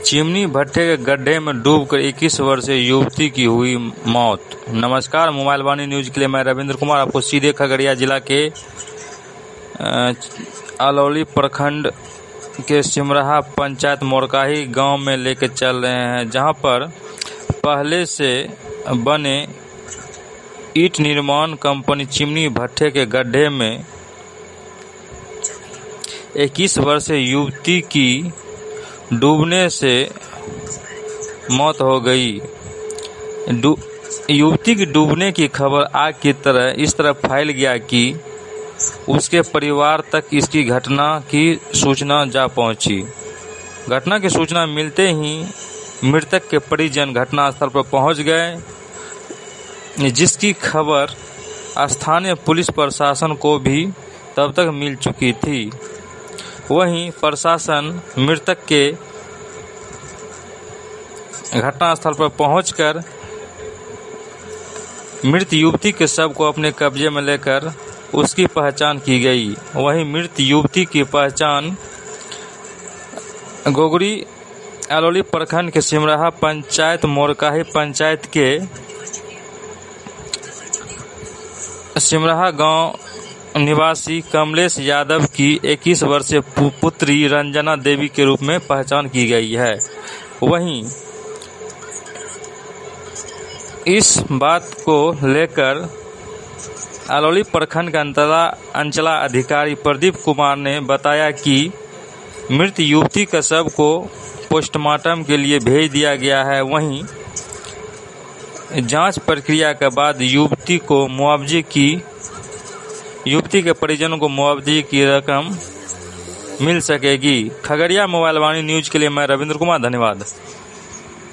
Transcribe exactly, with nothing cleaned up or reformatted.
Chimney भट्टे के गड्ढे में डूबकर इक्कीस वर्षीय युवती की हुई मौत। नमस्कार, मोबाइल वाणी न्यूज के लिए मैं रविंद्र कुमार आपको सीधे खगड़िया जिला के अलौली प्रखंड के सिमराहा पंचायत मोरकाही गांव में लेकर चल रहे हैं, जहां पर पहले से बने ईंट निर्माण कंपनी चिमनी भट्टे के गड्ढे में इक्कीस वर्षीय युवती की डूबने से मौत हो गई। युवती की डूबने की खबर आग की तरह इस तरह फैल गया कि उसके परिवार तक इसकी घटना की सूचना जा पहुंची। घटना की सूचना मिलते ही मृतक के परिजन घटनास्थल पर पहुंच गए, जिसकी खबर स्थानीय पुलिस प्रशासन को भी तब तक मिल चुकी थी। वहीं प्रशासन मृतक के घटनास्थल पर पहुंचकर मृत युवती के शव को अपने कब्जे में लेकर उसकी पहचान की गई। वहीं मृत युवती की पहचान गोगरी अलौली प्रखंड के सिमराहा पंचायत मोरकाही पंचायत के सिमराहा गांव निवासी कमलेश यादव की इक्कीस वर्षीय पुत्री रंजना देवी के रूप में पहचान की गई है। वहीं इस बात को लेकर अलौली प्रखंड के अंतला अंचला अधिकारी प्रदीप कुमार ने बताया कि मृत युवती का शव को पोस्टमार्टम के लिए भेज दिया गया है। वहीं जांच प्रक्रिया के बाद युवती को मुआवजे की युवती के परिजनों को मुआवजे की रकम मिल सकेगी। खगड़िया मोबाइल वाणी न्यूज के लिए मैं रविंद्र कुमार, धन्यवाद।